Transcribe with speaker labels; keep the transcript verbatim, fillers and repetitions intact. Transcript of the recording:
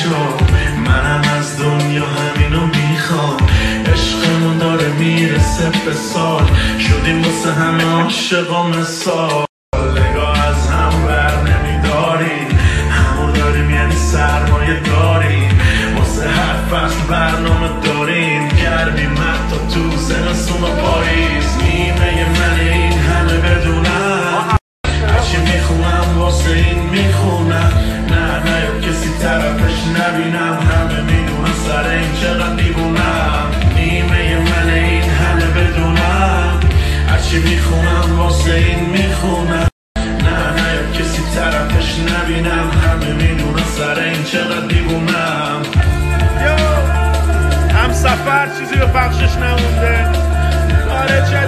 Speaker 1: شو. منم از دنیا همینو میخوام، عشقمون داره میرسه به سال، شدیم واسه همه عاشقا مثال. نگاه از هم بر نمیداریم، همو داریم یعنی سرمایه داریم، واسه هر فصل برنامه داریم، گرمیم حتی تو زمستون و پاییز. نیمه من این همه بدونم، هرچی میخونم واسه این میخونم، نه نه یا کسی طرفش نبینم، همه میدونم سر این چقدر دیوونم. نیمه من این همه بدونم، هرچی میخونم واسه این میخونم، نه نه یا کسی طرفش نبینم، همه میدونم سر این چقدر دیوونم.
Speaker 2: هم سفر چیزی به پخشش نمونده، آره چه